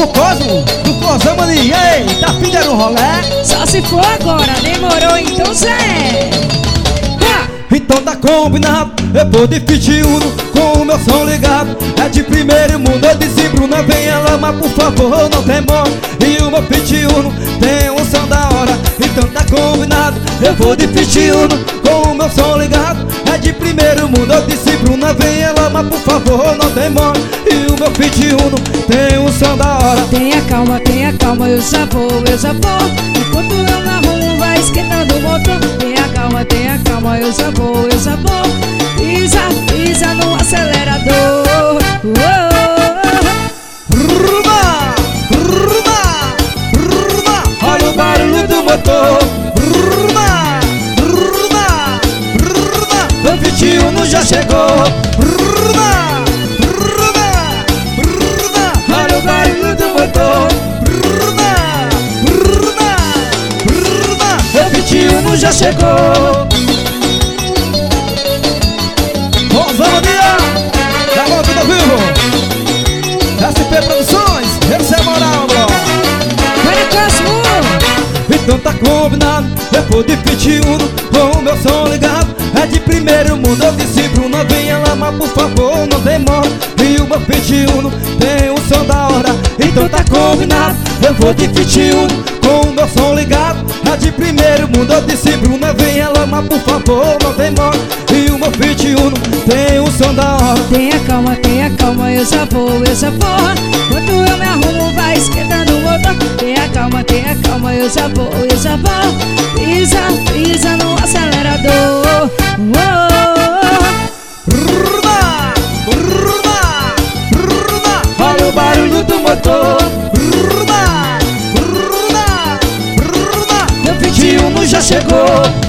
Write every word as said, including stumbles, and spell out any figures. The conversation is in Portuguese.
Alô Cosmo, do Cosmo ali, ei, tá fim de dar um rolé? Só se for agora, demorou então Zé. Então tá combinado, eu vou de Fit Uno com o meu som ligado. É de primeiro mundo, eu disse Bruna, venha lá, mas por favor não demore. E o meu Fit Uno tem um som da hora. Então tá combinado, eu vou de Fit Uno com o meu som ligado. É de primeiro mundo, eu disse Bruna, venha lá, mas por favor não demore. E o meu Fit Uno tem um som da hora. Tenha calma, tenha calma, eu já vou, eu já vou. Enquanto eu na rua vai esquentando o motor. Tenha calma, tenha calma, eu já vou, eu já vou. Pisa, pisa no acelerador. Ruba, ruba, ruba, olha o barulho do motor. Ruba, ruba, ruba, o Fit Uno já chegou. Ruba, ruba, ruba, olha o barulho do motor. Ruba, ruba, ruba, o Fit Uno já chegou. Vamos dia, da volta do vivo, S P Produções, esse é moral, bro. Para Cosmo. Então tá combinado, eu vou de Fit Uno com o meu som ligado. É de primeiro mundo, eu disse Bruna, venha lá, mas por favor não demore. E o meu Fit Uno tem um som da hora. Então tá combinado, eu vou de Fit Uno com o meu som ligado. É de primeiro mundo, eu disse Bruna, venha lá, mas por favor não demore. E o meu Fit Uno tem um som da hora. Tenha calma, tenha calma, eu já vou, eu já vou. Enquanto eu me arrumo vai esquentando o motor. Tenha calma, tenha calma, eu já vou, eu já vou. Pisa, pisa no acelerador. Ruba, ruba, ruba, olha o barulho do motor. Ruba, ruba, ruba, meu Fit Uno já chegou.